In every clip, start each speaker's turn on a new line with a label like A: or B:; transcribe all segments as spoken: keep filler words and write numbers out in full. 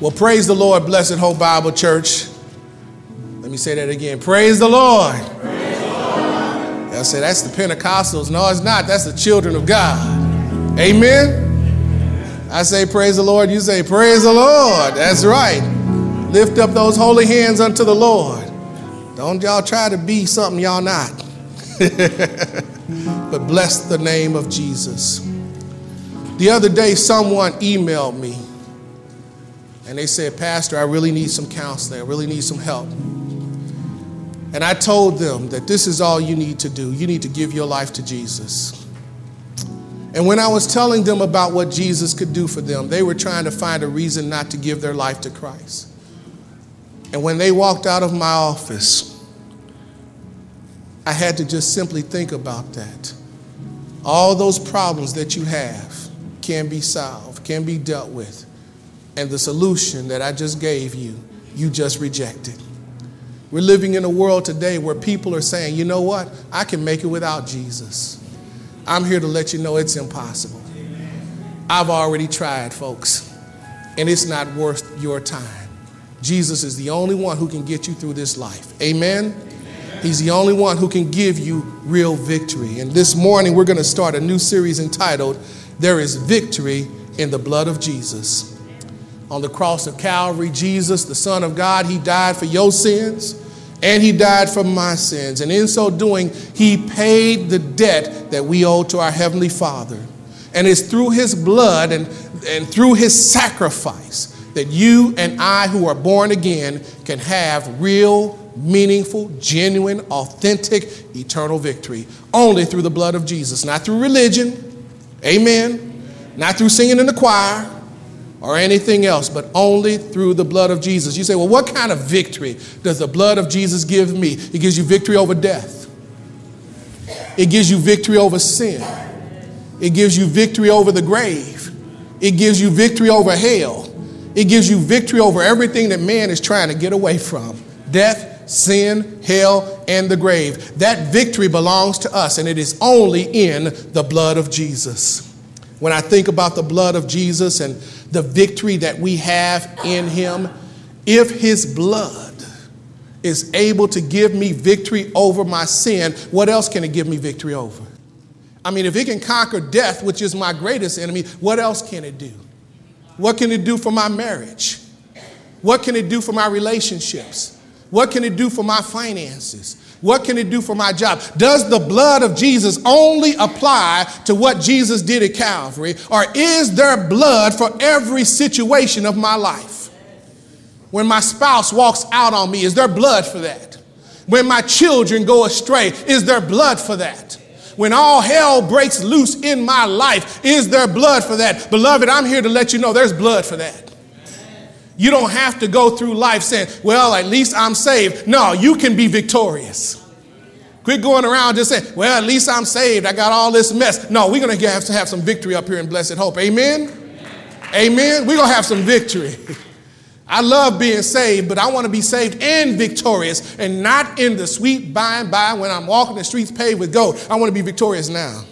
A: Well, praise the Lord, Blessed Hope Bible Church. Let me say that again. Praise the Lord.
B: Praise the Lord.
A: I say that's the Pentecostals. No, it's not. That's the children of God. Amen. I say praise the Lord. You say praise the Lord. That's right. Lift up those holy hands unto the Lord. Don't y'all try to be something y'all not. But bless the name of Jesus. The other day, someone emailed me. And they said, Pastor, I really need some counseling. I really need some help. And I told them that this is all you need to do. You need to give your life to Jesus. And when I was telling them about what Jesus could do for them, they were trying to find a reason not to give their life to Christ. And when they walked out of my office, I had to just simply think about that. All those problems that you have can be solved, can be dealt with. And the solution that I just gave you, you just rejected. We're living in a world today where people are saying, you know what? I can make it without Jesus. I'm here to let you know it's impossible. I've already tried, folks, and it's not worth your time. Jesus is the only one who can get you through this life. Amen? He's the only one who can give you real victory. And this morning, we're going to start a new series entitled, There is Victory in the Blood of Jesus. On the cross of Calvary, Jesus, the Son of God, he died for your sins and he died for my sins. And in so doing, he paid the debt that we owe to our Heavenly Father. And it's through his blood and, and through his sacrifice that you and I who are born again can have real, meaningful, genuine, authentic, eternal victory. Only through the blood of Jesus, not through religion. Amen. Not through singing in the choir or anything else, but only through the blood of Jesus. You say, well, what kind of victory does the blood of Jesus give me? It gives you victory over death. It gives you victory over sin. It gives you victory over the grave. It gives you victory over hell. It gives you victory over everything that man is trying to get away from. Death, sin, hell, and the grave. That victory belongs to us, and it is only in the blood of Jesus. When I think about the blood of Jesus and the victory that we have in him, if his blood is able to give me victory over my sin, what else can it give me victory over? I mean, if it can conquer death, which is my greatest enemy, what else can it do? What can it do for my marriage? What can it do for my relationships? What can it do for my finances? What can it do for my job? Does the blood of Jesus only apply to what Jesus did at Calvary? Or is there blood for every situation of my life? When my spouse walks out on me, is there blood for that? When my children go astray, is there blood for that? When all hell breaks loose in my life, is there blood for that? Beloved, I'm here to let you know there's blood for that. You don't have to go through life saying, well, at least I'm saved. No, you can be victorious. Quit going around just saying, well, at least I'm saved. I got all this mess. No, we're going to have to have some victory up here in Blessed Hope. Amen? Amen. Amen. We're going to have some victory. I love being saved, but I want to be saved and victorious, and not in the sweet by and by when I'm walking the streets paved with gold. I want to be victorious now.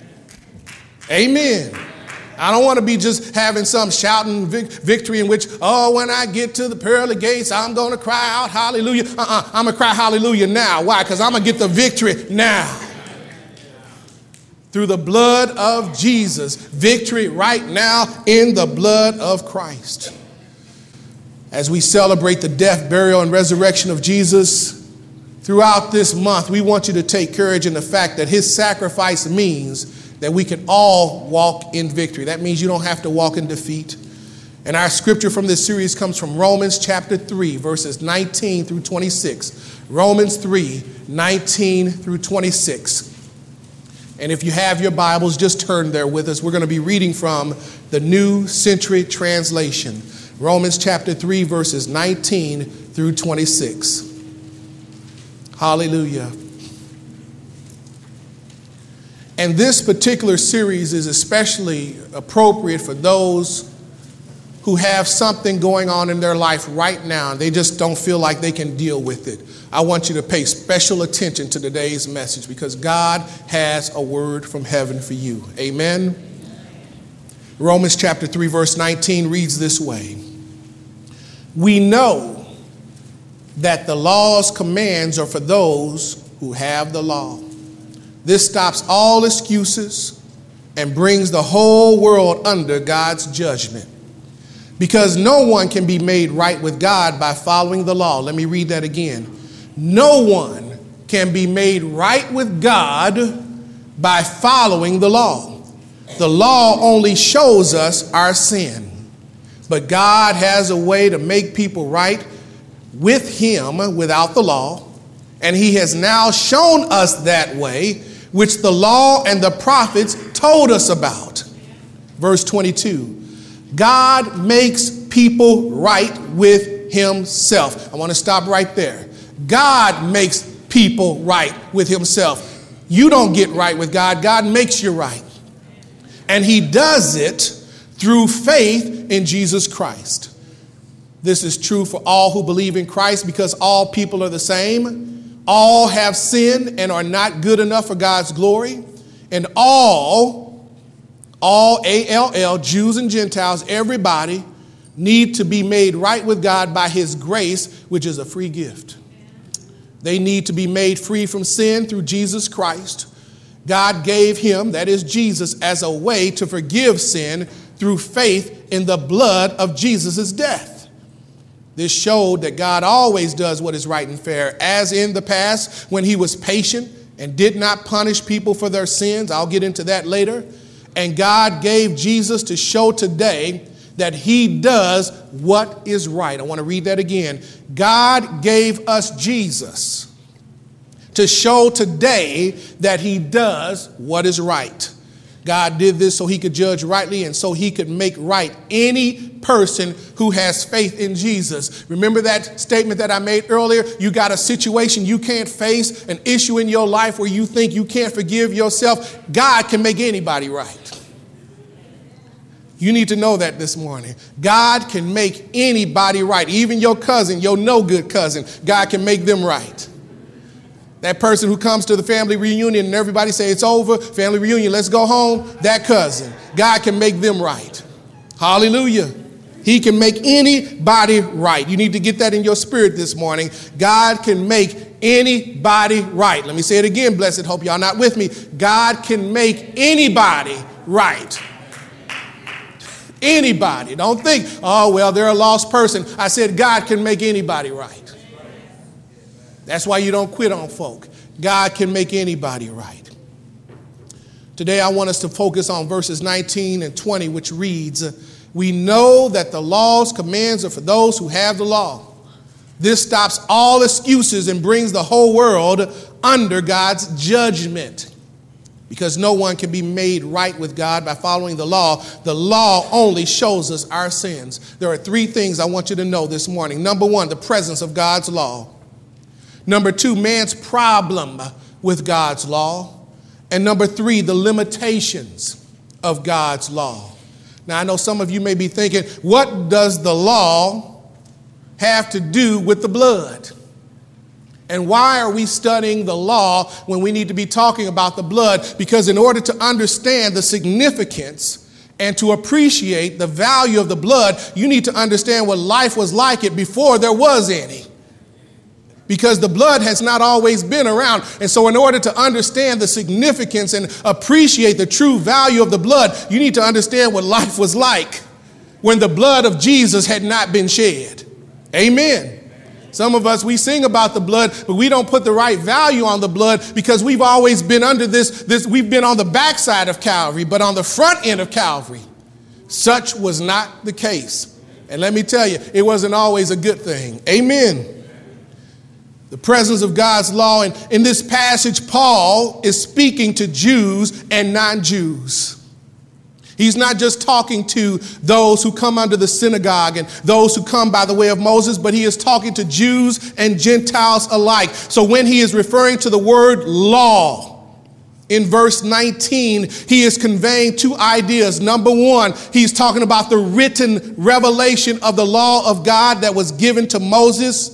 A: Amen. I don't want to be just having some shouting vic- victory in which, oh, when I get to the pearly gates, I'm going to cry out hallelujah. Uh-uh, I'm going to cry hallelujah now. Why? Because I'm going to get the victory now. Through the blood of Jesus, victory right now in the blood of Christ. As we celebrate the death, burial, and resurrection of Jesus throughout this month, we want you to take courage in the fact that his sacrifice means that we can all walk in victory. That means you don't have to walk in defeat. And our scripture from this series comes from Romans chapter three, verses nineteen through twenty-six. Romans three, nineteen through twenty-six. And if you have your Bibles, just turn there with us. We're going to be reading from the New Century Translation. Romans chapter three, verses nineteen through twenty-six. Hallelujah. And this particular series is especially appropriate for those who have something going on in their life right now. They just don't feel like they can deal with it. I want you to pay special attention to today's message because God has a word from heaven for you. Amen. Romans chapter three, verse nineteen reads this way. We know that the law's commands are for those who have the law. This stops all excuses and brings the whole world under God's judgment. Because no one can be made right with God by following the law. Let me read that again. No one can be made right with God by following the law. The law only shows us our sin. But God has a way to make people right with him without the law. And he has now shown us that way, which the law and the prophets told us about. Verse twenty-two. God makes people right with himself. I want to stop right there. God makes people right with himself. You don't get right with God. God makes you right. And he does it through faith in Jesus Christ. This is true for all who believe in Christ, because all people are the same. All have sinned and are not good enough for God's glory. And all All, A L L, Jews and Gentiles, everybody need to be made right with God by his grace, which is a free gift. They need to be made free from sin through Jesus Christ. God gave him, that is Jesus, as a way to forgive sin through faith in the blood of Jesus' death. This showed that God always does what is right and fair, as in the past when he was patient and did not punish people for their sins. I'll get into that later. And God gave Jesus to show today that he does what is right. I want to read that again. God gave us Jesus to show today that he does what is right. God did this so he could judge rightly and so he could make right any person who has faith in Jesus. Remember that statement that I made earlier? You got a situation you can't face, an issue in your life where you think you can't forgive yourself. God can make anybody right. You need to know that this morning. God can make anybody right. Even your cousin, your no good cousin, God can make them right. That person who comes to the family reunion and everybody say it's over, family reunion, let's go home. That cousin, God can make them right. Hallelujah. He can make anybody right. You need to get that in your spirit this morning. God can make anybody right. Let me say it again, blessed. Hope y'all not with me. God can make anybody right. Anybody. Don't think, oh, well, they're a lost person. I said God can make anybody right. That's why you don't quit on folk. God can make anybody right. Today, I want us to focus on verses nineteen and twenty, which reads, we know that the law's commands are for those who have the law. This stops all excuses and brings the whole world under God's judgment. Because no one can be made right with God by following the law. The law only shows us our sins. There are three things I want you to know this morning. Number one, the presence of God's law. Number two, man's problem with God's law. And number three, the limitations of God's law. Now, I know some of you may be thinking, what does the law have to do with the blood? And why are we studying the law when we need to be talking about the blood? Because in order to understand the significance and to appreciate the value of the blood, you need to understand what life was like it before there was any. Because the blood has not always been around. And so in order to understand the significance and appreciate the true value of the blood, you need to understand what life was like when the blood of Jesus had not been shed. Amen. Some of us, we sing about the blood, but we don't put the right value on the blood because we've always been under this, this, we've been on the backside of Calvary, but on the front end of Calvary, such was not the case. And let me tell you, it wasn't always a good thing. Amen. The presence of God's law. And in this passage, Paul is speaking to Jews and non-Jews. He's not just talking to those who come under the synagogue and those who come by the way of Moses, but he is talking to Jews and Gentiles alike. So when he is referring to the word law in verse nineteen, he is conveying two ideas. Number one, he's talking about the written revelation of the law of God that was given to Moses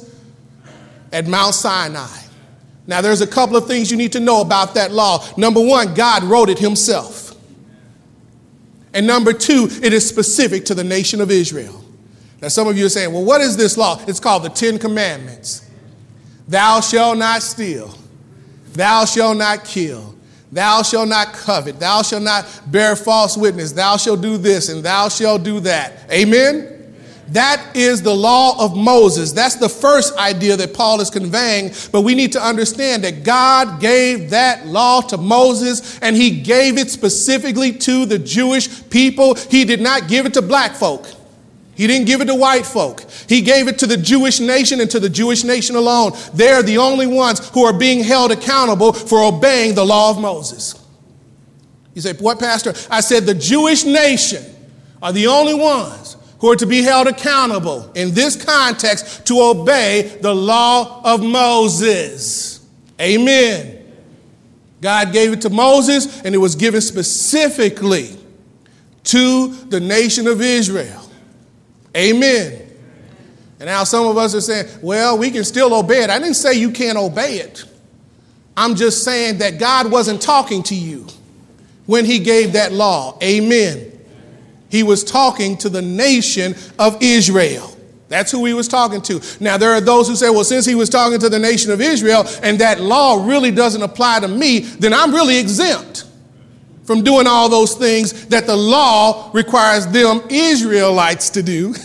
A: at Mount Sinai. Now, there's a couple of things you need to know about that law. Number one, God wrote it himself. And number two, it is specific to the nation of Israel. Now, some of you are saying, well, what is this law? It's called the Ten Commandments. Thou shalt not steal. Thou shalt not kill. Thou shalt not covet. Thou shalt not bear false witness. Thou shalt do this and thou shalt do that. Amen? That is the law of Moses. That's the first idea that Paul is conveying. But we need to understand that God gave that law to Moses, and he gave it specifically to the Jewish people. He did not give it to black folk. He didn't give it to white folk. He gave it to the Jewish nation and to the Jewish nation alone. They're the only ones who are being held accountable for obeying the law of Moses. You say, what, Pastor? I said the Jewish nation are the only ones who are to be held accountable in this context to obey the law of Moses. Amen. God gave it to Moses, and it was given specifically to the nation of Israel. Amen. And now some of us are saying, well, we can still obey it. I didn't say you can't obey it. I'm just saying that God wasn't talking to you when he gave that law. Amen. He was talking to the nation of Israel. That's who he was talking to. Now, there are those who say, well, since he was talking to the nation of Israel and that law really doesn't apply to me, then I'm really exempt from doing all those things that the law requires them Israelites to do.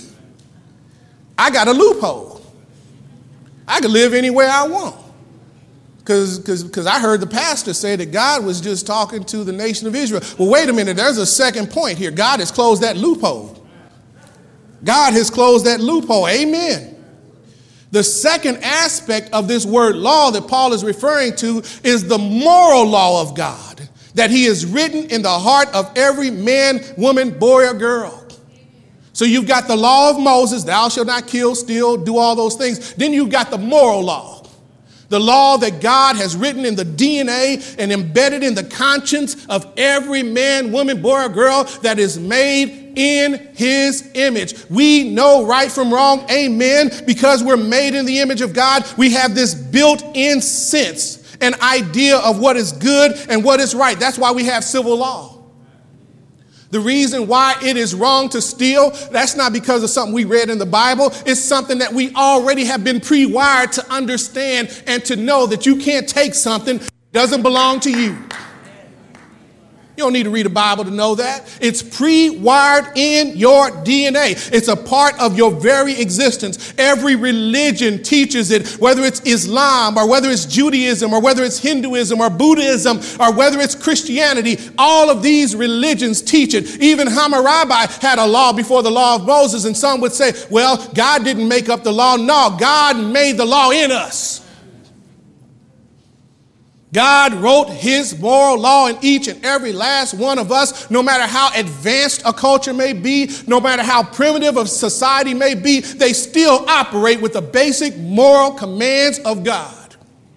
A: I got a loophole. I can live anywhere I want. Because because I heard the pastor say that God was just talking to the nation of Israel. Well, wait a minute. There's a second point here. God has closed that loophole. God has closed that loophole. Amen. The second aspect of this word law that Paul is referring to is the moral law of God that he has written in the heart of every man, woman, boy, or girl. So you've got the law of Moses, thou shalt not kill, steal, do all those things. Then you've got the moral law, the law that God has written in the D N A and embedded in the conscience of every man, woman, boy, or girl that is made in his image. We know right from wrong, amen, because we're made in the image of God. We have this built-in sense, an idea of what is good and what is right. That's why we have civil law. The reason why it is wrong to steal, that's not because of something we read in the Bible. It's something that we already have been pre-wired to understand and to know that you can't take something that doesn't belong to you. You don't need to read a Bible to know that. It's pre-wired in your D N A. It's a part of your very existence. Every religion teaches it, whether it's Islam or whether it's Judaism or whether it's Hinduism or Buddhism or whether it's Christianity. All of these religions teach it. Even Hammurabi had a law before the law of Moses, and some would say, well, God didn't make up the law. No, God made the law in us. God wrote his moral law in each and every last one of us, no matter how advanced a culture may be, no matter how primitive a society may be, they still operate with the basic moral commands of God.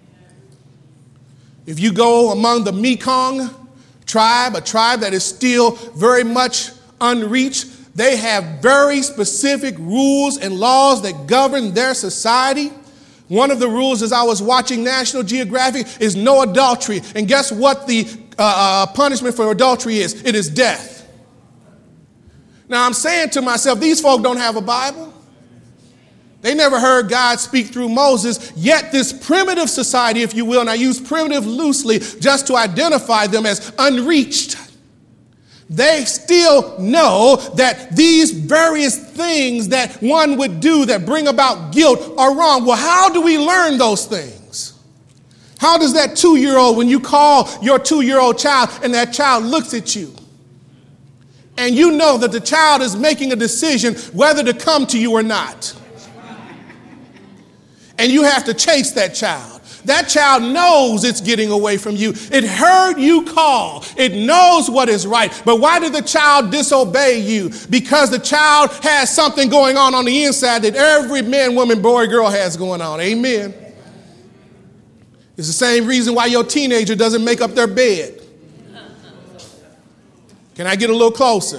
A: If you go among the Mekong tribe, a tribe that is still very much unreached, they have very specific rules and laws that govern their society. One of the rules, as I was watching National Geographic, is no adultery. And guess what the uh, uh, punishment for adultery is? It is death. Now, I'm saying to myself, these folk don't have a Bible. They never heard God speak through Moses, yet this primitive society, if you will, and I use primitive loosely just to identify them as unreached, they still know that these various things that one would do that bring about guilt are wrong. Well, how do we learn those things? How does that two-year-old, when you call your two-year-old child and that child looks at you and you know that the child is making a decision whether to come to you or not, and you have to chase that child? That child knows it's getting away from you. It heard you call. It knows what is right. But why did the child disobey you? Because the child has something going on on the inside that every man, woman, boy, girl has going on. Amen. It's the same reason why your teenager doesn't make up their bed. Can I get a little closer?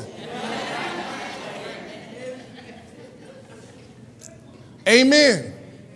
A: Amen.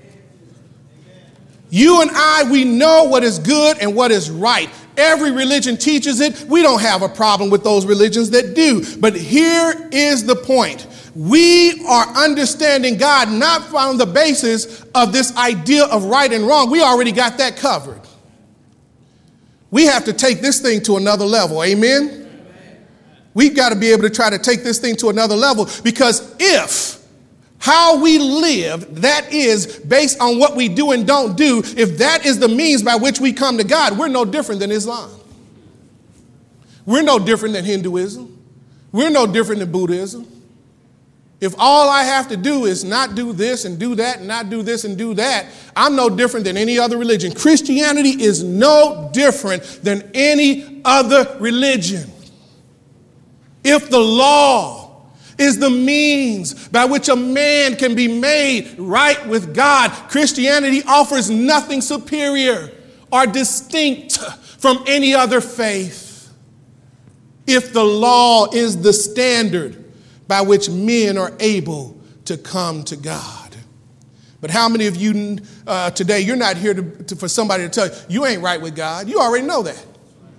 A: You and I, we know what is good and what is right. Every religion teaches it. We don't have a problem with those religions that do. But here is the point. we are understanding God not from the basis of this idea of right and wrong. We already got that covered. We have to take this thing to another level. Amen? We've got to be able to try to take this thing to another level, because if how we live, that is based on what we do and don't do, if that is the means by which we come to God, we're no different than Islam. We're no different than Hinduism. We're no different than Buddhism. If all I have to do is not do this and do that and not do this and do that, I'm no different than any other religion. Christianity is no different than any other religion. If the law is the means by which a man can be made right with God, Christianity offers nothing superior or distinct from any other faith. If the law is the standard by which men are able to come to God. But how many of you uh, today, you're not here to, to, for somebody to tell you, you ain't right with God. You already know that.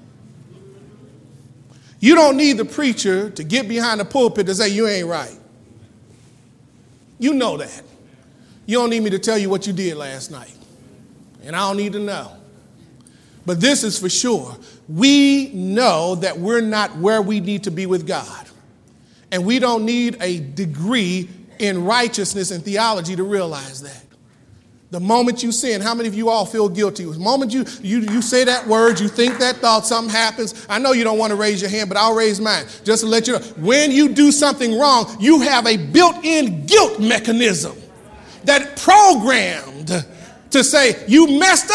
A: You don't need the preacher to get behind the pulpit to say you ain't right. You know that. You don't need me to tell you what you did last night. And I don't need to know. But this is for sure. We know that we're not where we need to be with God. And we don't need a degree in righteousness and theology to realize that. The moment you sin, how many of you all feel guilty? The moment you, you, you say that word, you think that thought, something happens. I know you don't want to raise your hand, but I'll raise mine just to let you know. When you do something wrong, you have a built-in guilt mechanism that programmed to say, you messed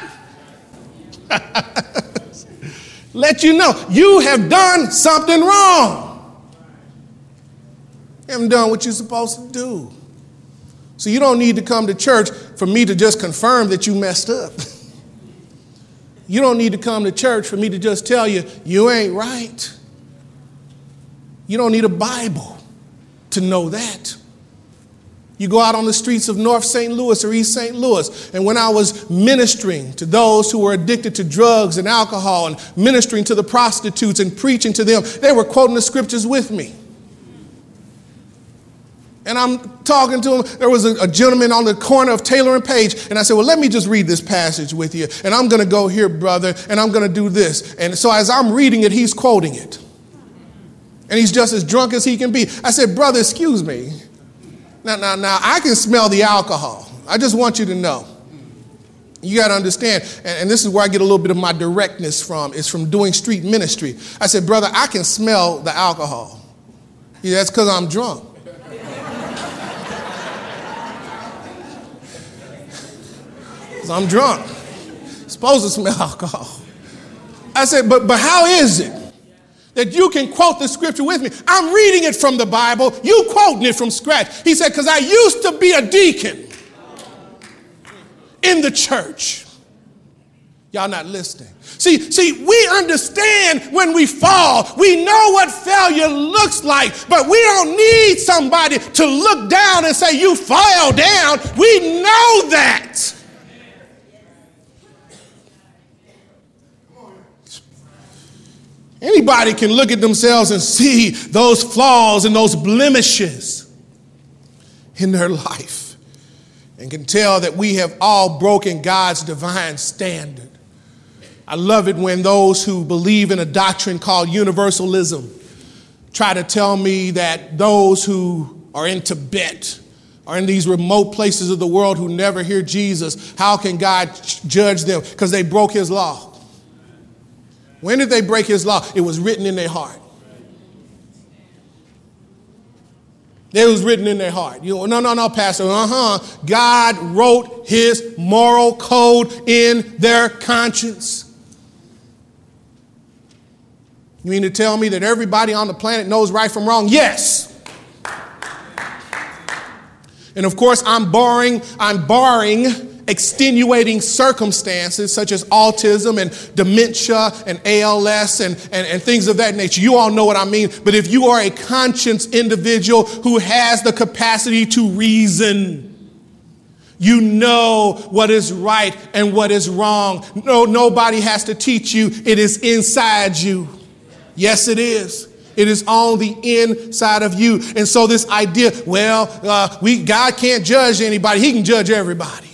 A: up. Let you know, you have done something wrong. You haven't done what you're supposed to do. So you don't need to come to church for me to just confirm that you messed up. You don't need to come to church for me to just tell you, you ain't right. You don't need a Bible to know that. You go out on the streets of North Saint Louis or East Saint Louis, and when I was ministering to those who were addicted to drugs and alcohol and ministering to the prostitutes and preaching to them, they were quoting the scriptures with me. And I'm talking to him. There was a, a gentleman on the corner of Taylor and Page. And I said, well, let me just read this passage with you. And I'm going to go here, brother, and I'm going to do this. And so as I'm reading it, he's quoting it. And he's just as drunk as he can be. I said, brother, excuse me. Now, now, now, I can smell the alcohol. I just want you to know. You got to understand, and, and this is where I get a little bit of my directness from. It's from doing street ministry. I said, brother, I can smell the alcohol. Yeah, that's because I'm drunk. I'm drunk. Supposed to smell alcohol. I said, but, but how is it that you can quote the scripture with me? I'm reading it from the Bible. You quoting it from scratch. He said, because I used to be a deacon in the church. Y'all not listening. See, see, we understand when we fall. We know what failure looks like, but we don't need somebody to look down and say, you fell down. We know that. Anybody can look at themselves and see those flaws and those blemishes in their life and can tell that we have all broken God's divine standard. I love it when those who believe in a doctrine called universalism try to tell me that those who are in Tibet or in these remote places of the world who never hear Jesus, how can God judge them? Because they broke his law. When did they break his law? It was written in their heart. It was written in their heart. You know, no, no, no, Pastor. Uh-huh. God wrote his moral code in their conscience. You mean to tell me that everybody on the planet knows right from wrong? Yes. And of course, I'm barring, I'm barring extenuating circumstances such as autism and dementia and A L S and, and, and things of that nature. You all know what I mean. But if you are a conscious individual who has the capacity to reason, you know what is right and what is wrong. No, nobody has to teach you. It is inside you. Yes, it is. It is on the inside of you. And so this idea, well, uh, we God can't judge anybody. He can judge everybody.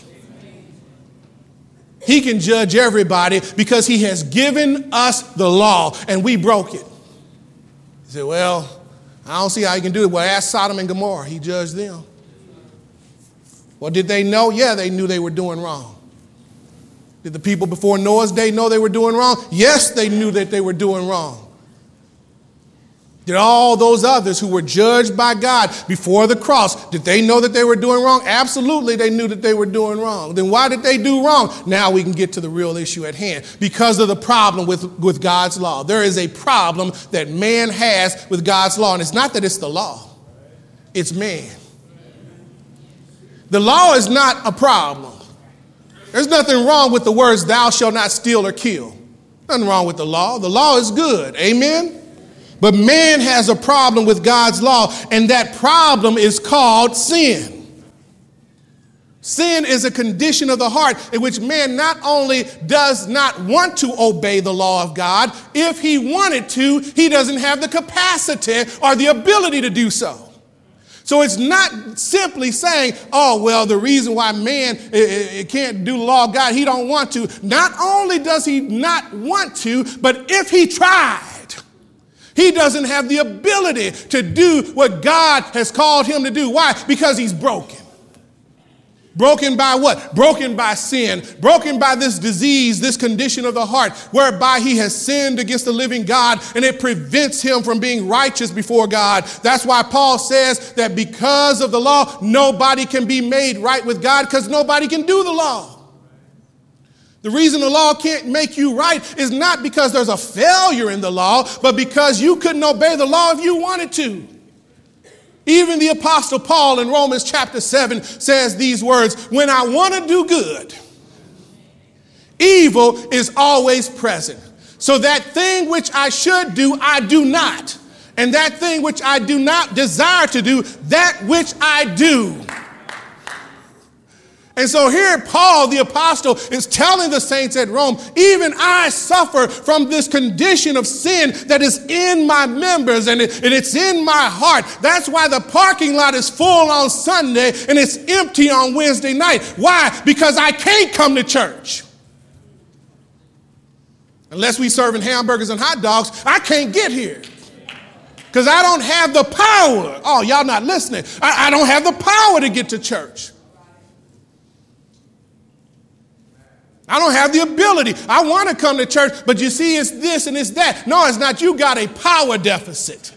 A: He can judge everybody because he has given us the law and we broke it. You say, well, I don't see how he can do it. Well, ask Sodom and Gomorrah. He judged them. Well, did they know? Yeah, they knew they were doing wrong. Did the people before Noah's day know they were doing wrong? Yes, they knew that they were doing wrong. Did all those others who were judged by God before the cross, did they know that they were doing wrong? Absolutely, they knew that they were doing wrong. Then why did they do wrong? Now we can get to the real issue at hand. Because of the problem with, with God's law. There is a problem that man has with God's law. And it's not that it's the law. It's man. The law is not a problem. There's nothing wrong with the words, thou shalt not steal or kill. Nothing wrong with the law. The law is good. Amen? But man has a problem with God's law, and that problem is called sin. Sin is a condition of the heart in which man not only does not want to obey the law of God, if he wanted to, he doesn't have the capacity or the ability to do so. So it's not simply saying, oh, well, the reason why man it, it can't do the law of God, he don't want to. Not only does he not want to, but if he tried, he doesn't have the ability to do what God has called him to do. Why? Because he's broken. Broken by what? Broken by sin. Broken by this disease, this condition of the heart, whereby he has sinned against the living God, and it prevents him from being righteous before God. That's why Paul says that because of the law, nobody can be made right with God, because nobody can do the law. The reason the law can't make you right is not because there's a failure in the law, but because you couldn't obey the law if you wanted to. Even the Apostle Paul in Romans chapter seven says these words, when I want to do good, evil is always present. So that thing which I should do, I do not. And that thing which I do not desire to do, that which I do. And so here Paul, the apostle, is telling the saints at Rome, even I suffer from this condition of sin that is in my members and, it, and it's in my heart. That's why the parking lot is full on Sunday and it's empty on Wednesday night. Why? Because I can't come to church. Unless we serving hamburgers and hot dogs, I can't get here. Because I don't have the power. Oh, y'all not listening. I, I don't have the power to get to church. I don't have the ability. I want to come to church, but you see, it's this and it's that. No, it's not. You got a power deficit.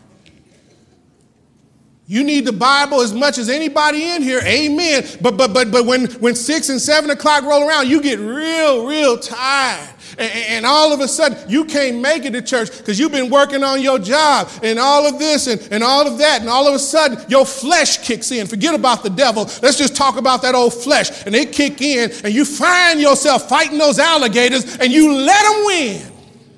A: You need the Bible as much as anybody in here. Amen. But but but but when, when six and seven o'clock roll around, you get real, real tired. And, and all of a sudden, you can't make it to church because you've been working on your job and all of this and, and all of that. And all of a sudden, your flesh kicks in. Forget about the devil. Let's just talk about that old flesh. And they kick in and you find yourself fighting those alligators and you let them win.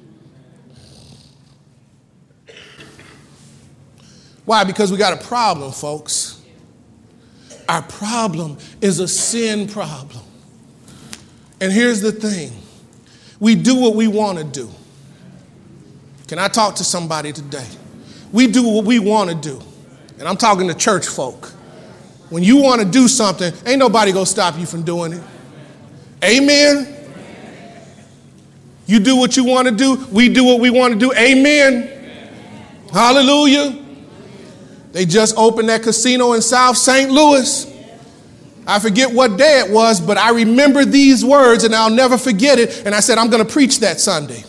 A: Why? Because we got a problem, folks. Our problem is a sin problem. And here's the thing. We do what we want to do. Can I talk to somebody today? We do what we want to do. And I'm talking to church folk. When you want to do something, ain't nobody going to stop you from doing it. Amen? You do what you want to do. We do what we want to do. Amen? Hallelujah. They just opened that casino in South Saint Louis. I forget what day it was, but I remember these words and I'll never forget it. And I said, I'm going to preach that Sunday.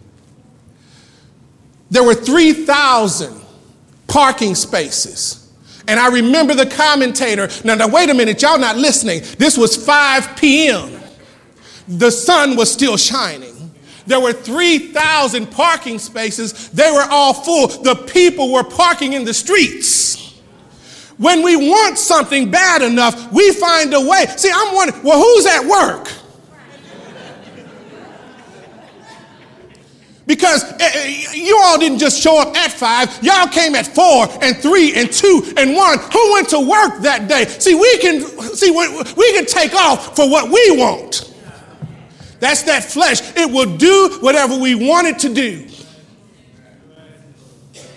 A: There were three thousand parking spaces. And I remember the commentator. Now, now, wait a minute. Y'all not listening. This was five p.m. The sun was still shining. There were three thousand parking spaces. They were all full. The people were parking in the streets. When we want something bad enough, we find a way. See, I'm wondering, well, who's at work? Because you all didn't just show up at five. Y'all came at four and three and two and one. Who went to work that day? See, we can see we can take off for what we want. That's that flesh. It will do whatever we want it to do.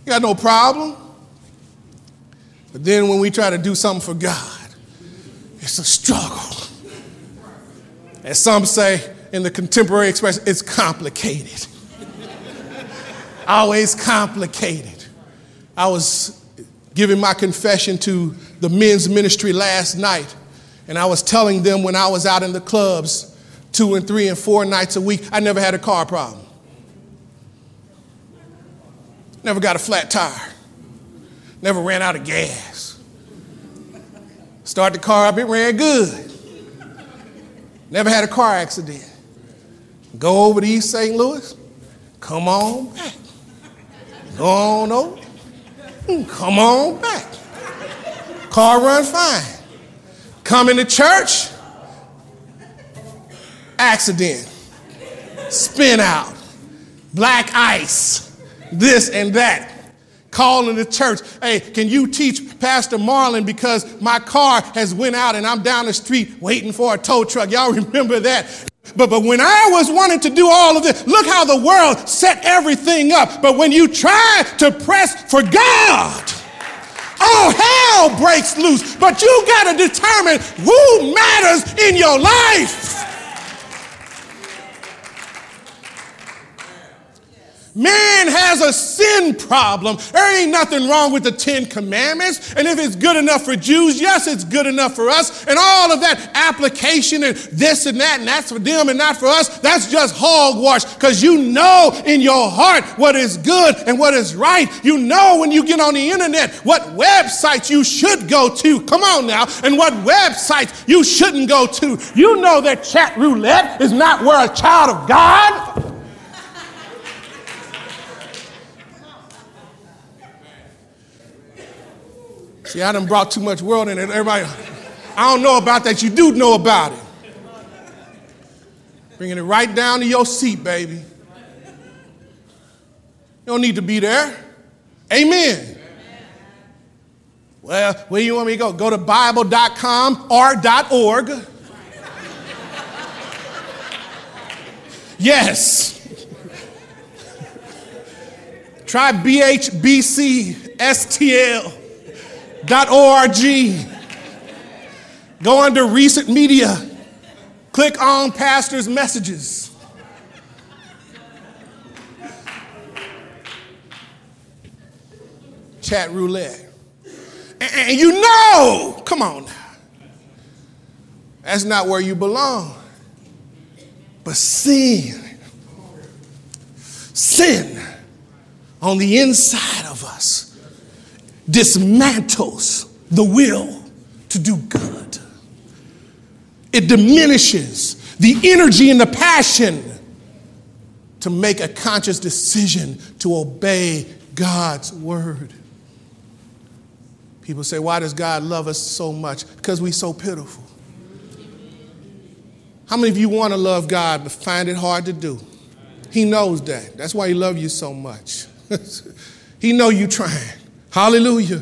A: got no problem. But then when we try to do something for God, it's a struggle. As some say in the contemporary expression, it's complicated. Always complicated. I was giving my confession to the men's ministry last night, and I was telling them when I was out in the clubs two and three and four nights a week, I never had a car problem. Never got a flat tire. Never ran out of gas. Start the car up, it ran good. Never had a car accident. Go over to East Saint Louis, come on back. Go on over, come on back. Car run fine. Come into church, accident, spin out, black ice, this and that. Calling the church, hey, can you teach Pastor Marlon because my car has went out and I'm down the street waiting for a tow truck. Y'all remember that? But, but when I was wanting to do all of this, look how the world set everything up. But when you try to press for God, all hell breaks loose. But you got to determine who matters in your life. Man has a sin problem. There ain't nothing wrong with the Ten Commandments. And if it's good enough for Jews, yes, it's good enough for us. And all of that application and this and that, and that's for them and not for us, that's just hogwash. Because you know in your heart what is good and what is right. You know when you get on the internet what websites you should go to. Come on now. And what websites you shouldn't go to. You know that chat roulette is not where a child of God. See, I done brought too much world in it. Everybody, I don't know about that. You do know about it. Bringing it right down to your seat, baby. You don't need to be there. Amen. Well, where do you want me to go? Go to Bible dot com or .org. Yes. Try B H B C S T L. Dot org. Go under recent media. Click on pastor's messages. Chat roulette. And, and you know, come on now. That's not where you belong. But sin, sin on the inside of us dismantles the will to do good. It diminishes the energy and the passion to make a conscious decision to obey God's word. People say, why does God love us so much? Because we're so pitiful. How many of you want to love God but find it hard to do? He knows that. That's why he loves you so much. He know you trying. Hallelujah.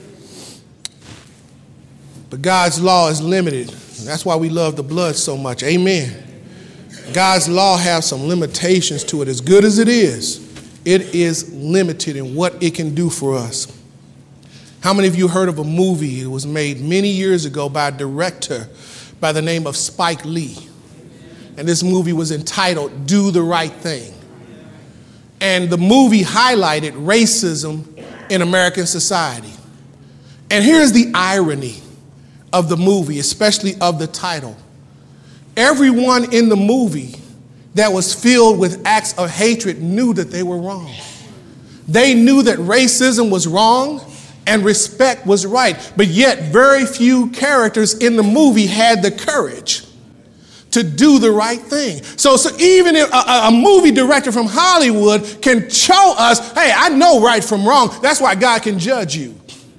A: But God's law is limited. That's why we love the blood so much. Amen. God's law has some limitations to it. As good as it is, it is limited in what it can do for us. How many of you heard of a movie? It was made many years ago by a director by the name of Spike Lee. And this movie was entitled Do the Right Thing. And the movie highlighted racism in American society. And here's the irony of the movie, especially of the title. Everyone in the movie that was filled with acts of hatred knew that they were wrong. They knew that racism was wrong and respect was right. But yet very few characters in the movie had the courage to do the right thing. So, so even if a, a movie director from Hollywood can show us, hey, I know right from wrong. That's why God can judge you.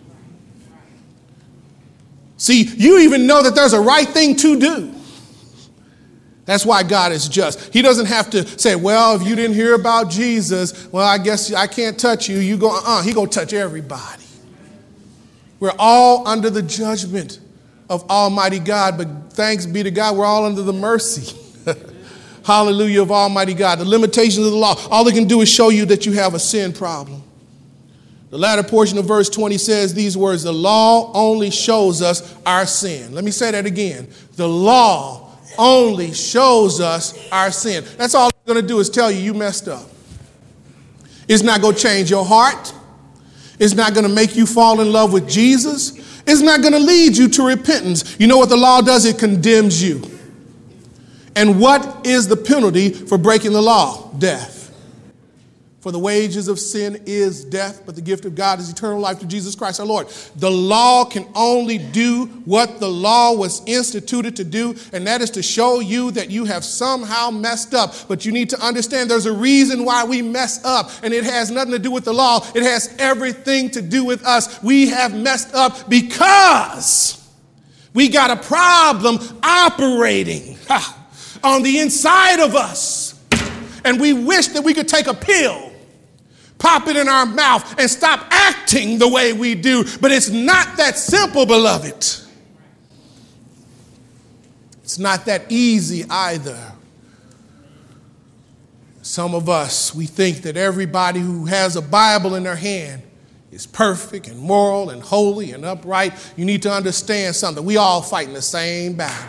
A: See, you even know that there's a right thing to do. That's why God is just. He doesn't have to say, well, if you didn't hear about Jesus, well, I guess I can't touch you. You go, uh-uh, he gonna touch everybody. We're all under the judgment of Almighty God, but thanks be to God, we're all under the mercy, hallelujah, of Almighty God. The limitations of the law, all it can do is show you that you have a sin problem. The latter portion of verse twenty says these words, the law only shows us our sin. Let me say that again. The law only shows us our sin. That's all it's going to do is tell you you messed up. It's not going to change your heart. It's not going to make you fall in love with Jesus. It's not going to lead you to repentance. You know what the law does? It condemns you. And what is the penalty for breaking the law? Death. For the wages of sin is death, but the gift of God is eternal life through Jesus Christ our Lord. The law can only do what the law was instituted to do, and that is to show you that you have somehow messed up. But you need to understand there's a reason why we mess up, and it has nothing to do with the law. It has everything to do with us. We have messed up because we got a problem operating ha, on the inside of us, and we wish that we could take a pill, pop it in our mouth, and stop acting the way we do. But it's not that simple, beloved. It's not that easy either. Some of us, we think that everybody who has a Bible in their hand is perfect and moral and holy and upright. You need to understand something. We all fighting the same battle.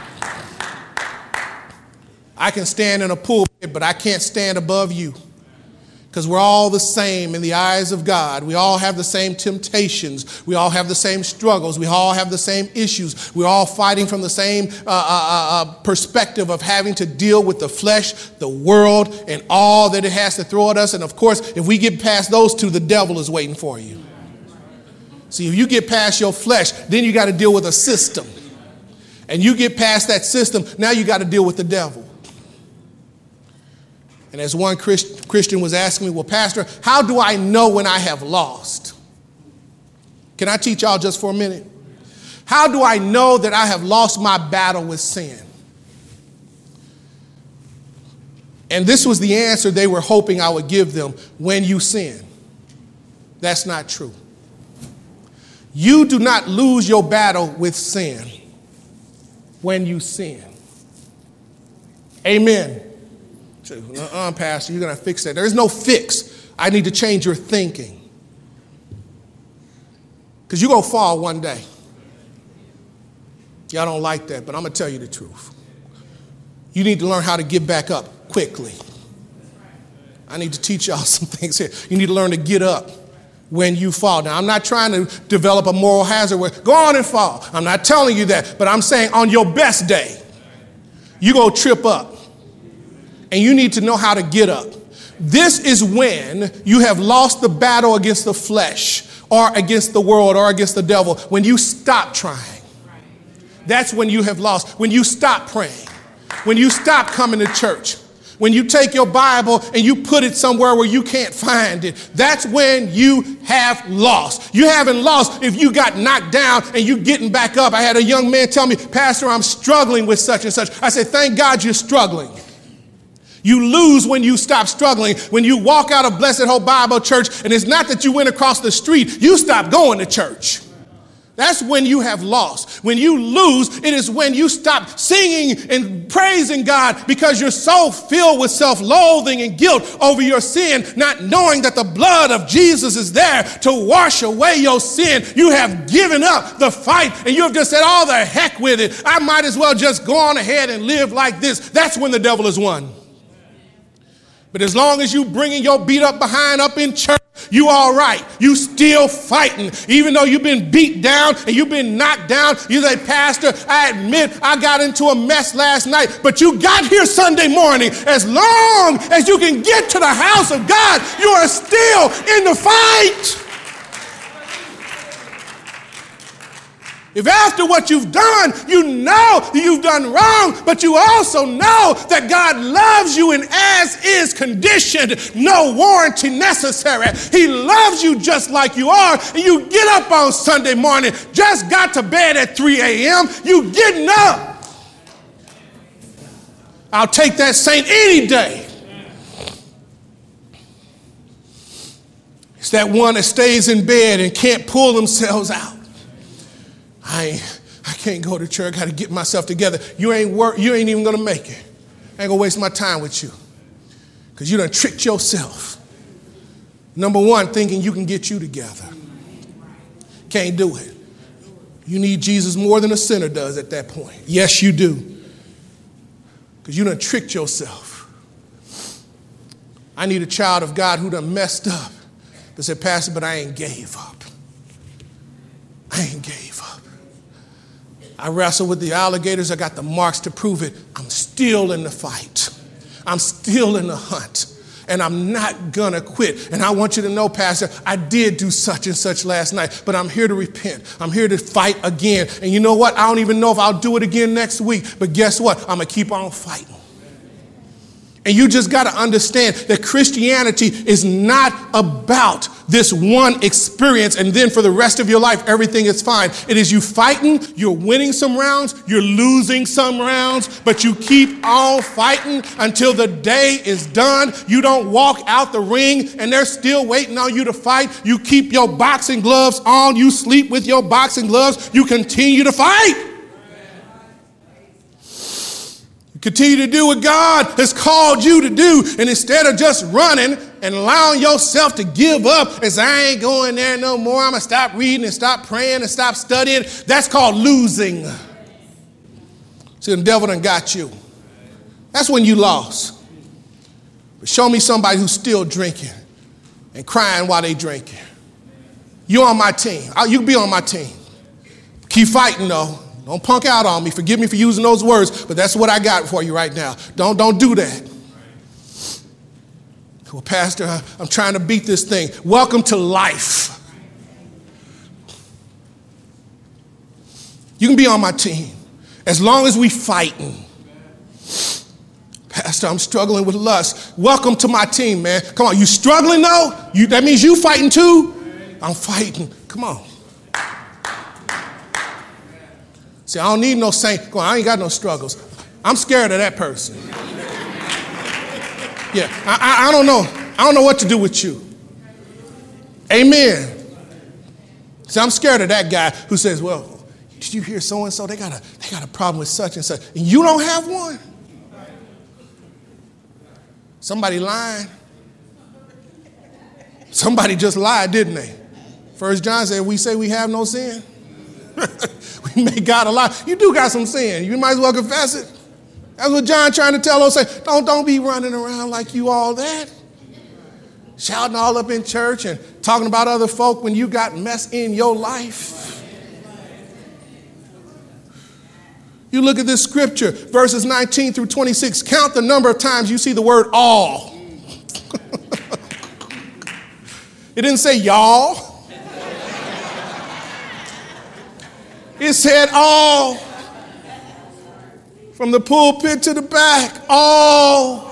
A: I can stand in a pulpit, but I can't stand above you. Because we're all the same in the eyes of God. We all have the same temptations. We all have the same struggles. We all have the same issues. We're all fighting from the same uh, uh, uh, perspective of having to deal with the flesh, the world, and all that it has to throw at us. And of course, if we get past those two, the devil is waiting for you. See, if you get past your flesh, then you got to deal with a system. And you get past that system, now you got to deal with the devil. And as one Christ, Christian was asking me, well, Pastor, how do I know when I have lost? Can I teach y'all just for a minute? How do I know that I have lost my battle with sin? And this was the answer they were hoping I would give them: when you sin. That's not true. You do not lose your battle with sin when you sin. Amen. Uh-uh, Pastor, you're going to fix that. There's no fix. I need to change your thinking. Because you're going to fall one day. Y'all don't like that, but I'm going to tell you the truth. You need to learn how to get back up quickly. I need to teach y'all some things here. You need to learn to get up when you fall. Now, I'm not trying to develop a moral hazard where go on and fall. I'm not telling you that, but I'm saying on your best day, you're going to trip up. And you need to know how to get up. This is when you have lost the battle against the flesh or against the world or against the devil. When you stop trying. That's when you have lost. When you stop praying. When you stop coming to church. When you take your Bible and you put it somewhere where you can't find it. That's when you have lost. You haven't lost if you got knocked down and you getting back up. I had a young man tell me, Pastor, I'm struggling with such and such. I said, thank God you're struggling. You lose when you stop struggling. When you walk out of Blessed Hope Bible Church, and it's not that you went across the street, you stop going to church. That's when you have lost. When you lose, it is when you stop singing and praising God because you're so filled with self-loathing and guilt over your sin, not knowing that the blood of Jesus is there to wash away your sin. You have given up the fight and you have just said, oh, the heck with it. I might as well just go on ahead and live like this. That's when the devil is won. But as long as you bringing your beat up behind up in church, you all right. You still fighting. Even though you've been beat down and you've been knocked down. You say, Pastor, I admit I got into a mess last night, but you got here Sunday morning. As long as you can get to the house of God, you are still in the fight. If after what you've done, you know you've done wrong, but you also know that God loves you in as is conditioned, no warranty necessary. He loves you just like you are, and you get up on Sunday morning, just got to bed at three a.m., you getting up. I'll take that saint any day. It's that one that stays in bed and can't pull themselves out. I ain't, I can't go to church. I got to get myself together. You ain't work. You ain't even going to make it. I ain't going to waste my time with you because you done tricked yourself. Number one, thinking you can get you together. Can't do it. You need Jesus more than a sinner does at that point. Yes, you do. Because you done tricked yourself. I need a child of God who done messed up. But said, Pastor, but I ain't gave up. I ain't gave up. I wrestle with the alligators. I got the marks to prove it. I'm still in the fight. I'm still in the hunt. And I'm not going to quit. And I want you to know, Pastor, I did do such and such last night, but I'm here to repent. I'm here to fight again. And you know what? I don't even know if I'll do it again next week. But guess what? I'm going to keep on fighting. And you just got to understand that Christianity is not about this one experience and then for the rest of your life, everything is fine. It is you fighting, you're winning some rounds, you're losing some rounds, but you keep on fighting until the day is done. You don't walk out the ring and they're still waiting on you to fight. You keep your boxing gloves on. You sleep with your boxing gloves. You continue to fight. Continue to do what God has called you to do. And instead of just running and allowing yourself to give up and say, I ain't going there no more. I'm going to stop reading and stop praying and stop studying. That's called losing. See, the devil done got you. That's when you lost. But show me somebody who's still drinking and crying while they drinking. You're on my team. You can be on my team. Keep fighting, though. Don't punk out on me. Forgive me for using those words, but that's what I got for you right now. Don't, don't do that. Well, Pastor, I'm trying to beat this thing. Welcome to life. You can be on my team as long as we fighting. Pastor, I'm struggling with lust. Welcome to my team, man. Come on, you struggling though? You, that means you fighting too? I'm fighting. Come on. See, I don't need no saint. Go on, I ain't got no struggles. I'm scared of that person. Yeah, I, I, I don't know. I don't know what to do with you. Amen. See, I'm scared of that guy who says, well, did you hear so-and-so? They got a, they got a problem with such and such. And you don't have one? Somebody lying. Somebody just lied, didn't they? First John said, we say we have no sin. We make God a lie. You do got some sin. You might as well confess it. That's what John trying to tell us. Say, don't, don't be running around like you all that. Shouting all up in church and talking about other folk when you got mess in your life. You look at this scripture, verses nineteen through twenty-six. Count the number of times you see the word all. It didn't say y'all. It said all. From the pulpit to the back, all.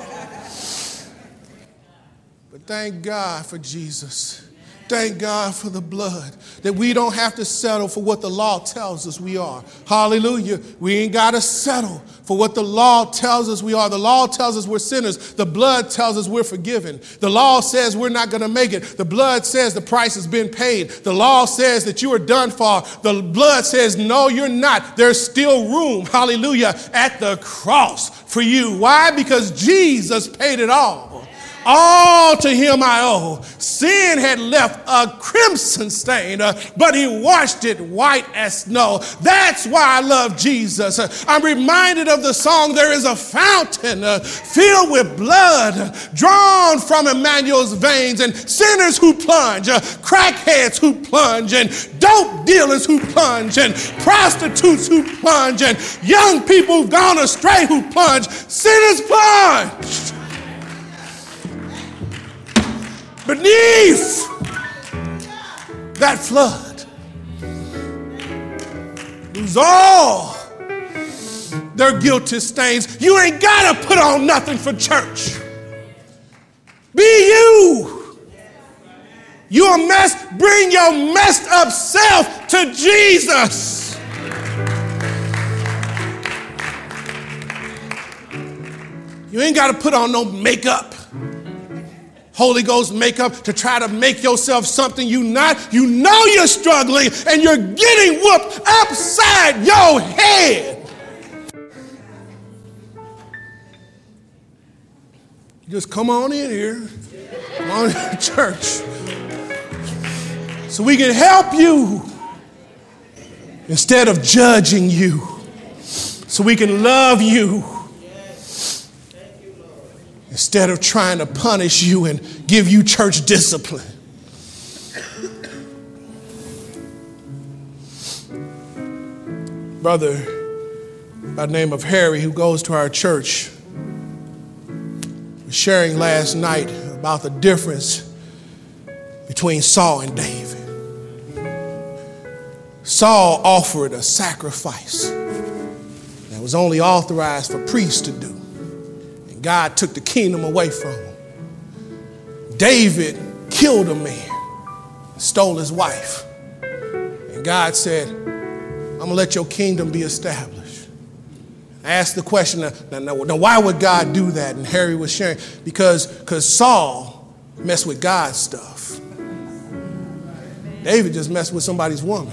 A: But thank God for Jesus. Thank God for the blood, that we don't have to settle for what the law tells us we are. Hallelujah. We ain't got to settle for what the law tells us we are. The law tells us we're sinners. The blood tells us we're forgiven. The law says we're not going to make it. The blood says the price has been paid. The law says that you are done for. The blood says, no, you're not. There's still room, hallelujah, at the cross for you. Why? Because Jesus paid it all. All to him I owe. Sin had left a crimson stain, uh, but he washed it white as snow. That's why I love Jesus. Uh, I'm reminded of the song, there is a fountain uh, filled with blood uh, drawn from Emmanuel's veins, and sinners who plunge, uh, crackheads who plunge, and dope dealers who plunge, and prostitutes who plunge, and young people who've gone astray who plunge. Sinners plunge. Beneath that flood, lose all their guilty stains. You ain't got to put on nothing for church. Be you. You a mess. Bring your messed up self to Jesus. You ain't got to put on no makeup. Holy Ghost makeup to try to make yourself something you not. You know you're struggling and you're getting whooped upside your head. You just come on in here. Come on in church. so we can help you instead of judging you, so we can love you instead of trying to punish you and give you church discipline. Brother by the name of Harry, who goes to our church, was sharing last night about the difference between Saul and David. Saul offered a sacrifice that was only authorized for priests to do, and God took the kingdom away from him. David killed a man, stole his wife, and God said, I'm going to let your kingdom be established. I asked the question, now, now, now why would God do that? And Harry was sharing, because, because Saul messed with God's stuff. David just messed with somebody's woman.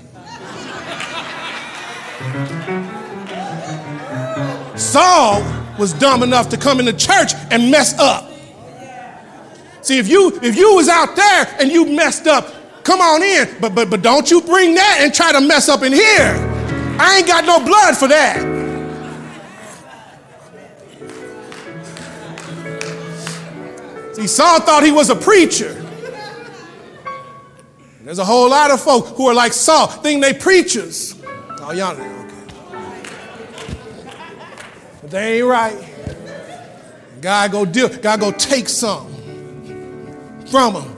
A: Saul was dumb enough to come into church and mess up. See, if you if you was out there and you messed up, come on in, but but but don't you bring that and try to mess up in here. I ain't got no blood for that. See, Saul thought he was a preacher. There's a whole lot of folk who are like Saul, think they preachers. Oh, y'all, okay. But they ain't right. God go deal, God go take some from them.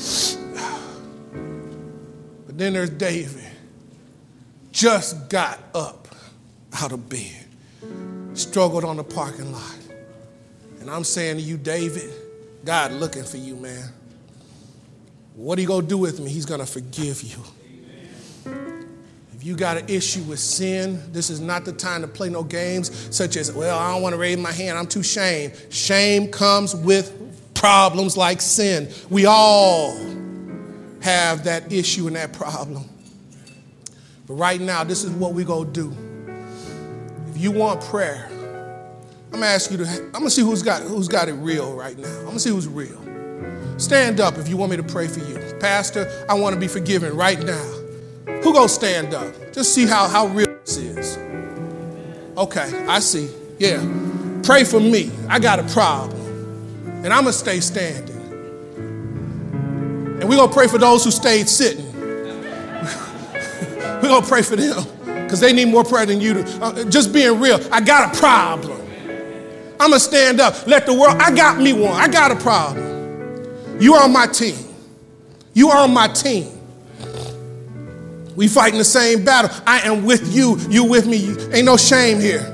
A: But then there's David. Just got up out of bed, struggled on the parking lot. And I'm saying to you, David, God looking for you, man. What are you going to do with me? He's going to forgive you. If you got an issue with sin, this is not the time to play no games such as, well, I don't want to raise my hand. I'm too shame. Shame comes with problems like sin. We all have that issue and that problem. But right now, this is what we're going to do. If you want prayer, I'm going to ask you to, I'm going to see who's got, who's got it real right now. I'm going to see who's real. Stand up if you want me to pray for you. Pastor, I want to be forgiven right now. Who gonna stand up? Just see how, how real this is. Okay, I see. Yeah. Pray for me. I got a problem. And I'm gonna stay standing. And we're gonna pray for those who stayed sitting. We're gonna pray for them because they need more prayer than you do. Uh, just being real, I got a problem. I'm gonna stand up. Let the world, I got me one. I got a problem. You are on my team. You are on my team. We fighting the same battle. I am with you. You with me. Ain't no shame here.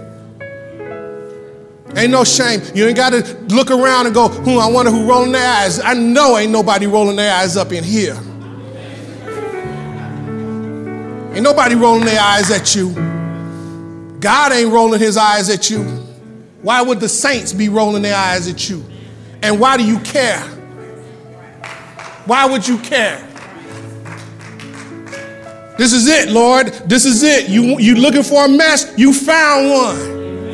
A: Ain't no shame. You ain't got to look around and go, hmm, I wonder who rolling their eyes. I know ain't nobody rolling their eyes up in here. Ain't nobody rolling their eyes at you. God ain't rolling his eyes at you. Why would the saints be rolling their eyes at you? And why do you care? Why would you care? This is it, Lord. This is it. You, you looking for a mess? You found one.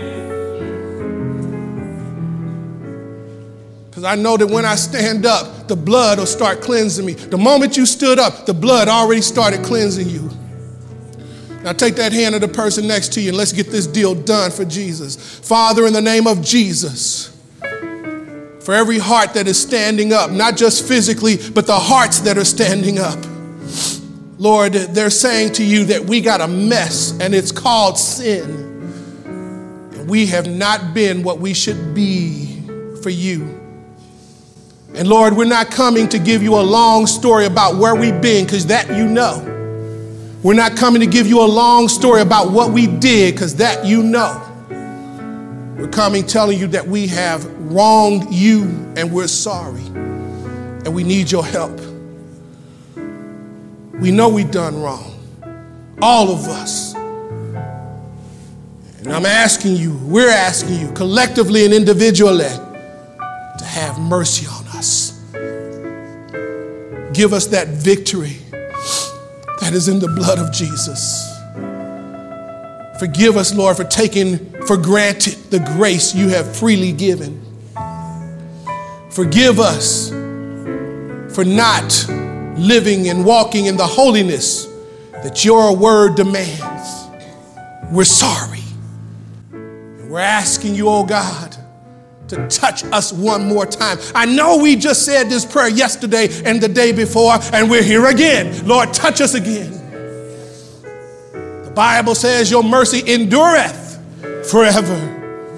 A: Because I know that when I stand up, the blood will start cleansing me. The moment you stood up, the blood already started cleansing you. Now take that hand of the person next to you and let's get this deal done for Jesus. Father, in the name of Jesus, for every heart that is standing up, not just physically, but the hearts that are standing up. Lord, they're saying to you that we got a mess and it's called sin. And we have not been what we should be for you. And Lord, we're not coming to give you a long story about where we've been, because that you know. We're not coming to give you a long story about what we did, because that you know. We're coming telling you that we have wronged you and we're sorry and we need your help. We know we've done wrong, all of us. And I'm asking you, we're asking you collectively and individually to have mercy on us. Give us that victory that is in the blood of Jesus. Forgive us, Lord, for taking for granted the grace you have freely given. Forgive us for not living and walking in the holiness that your word demands. We're sorry. We're asking you, oh God, to touch us one more time. I know we just said this prayer yesterday and the day before, and we're here again. Lord, touch us again. The Bible says your mercy endureth forever.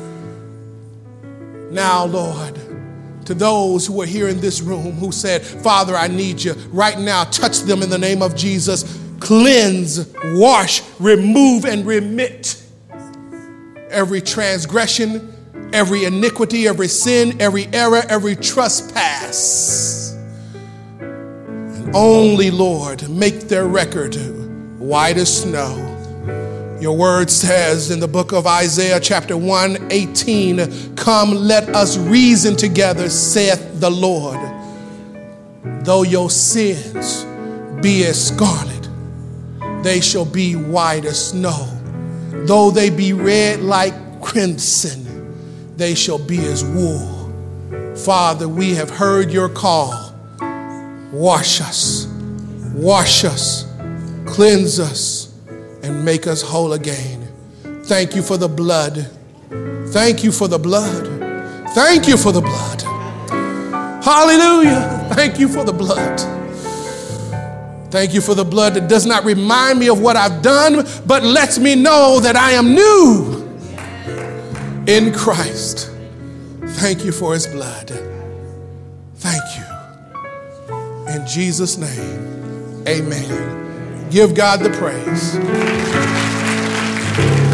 A: Now, Lord, to those who are here in this room who said, Father, I need you right now, touch them in the name of Jesus. Cleanse, wash, remove, and remit every transgression, every iniquity, every sin, every error, every trespass. And only, Lord, make their record white as snow. Your word says in the book of Isaiah chapter one eighteen, come, let us reason together, saith the Lord. Though your sins be as scarlet, they shall be white as snow. Though they be red like crimson, they shall be as wool. Father, we have heard your call. Wash us, wash us, cleanse us, and make us whole again. Thank you for the blood. Thank you for the blood. Thank you for the blood. Hallelujah. Thank you for the blood. Thank you for the blood that does not remind me of what I've done, but lets me know that I am new in Christ. Thank you for his blood. Thank you. In Jesus' name, amen. Give God the praise.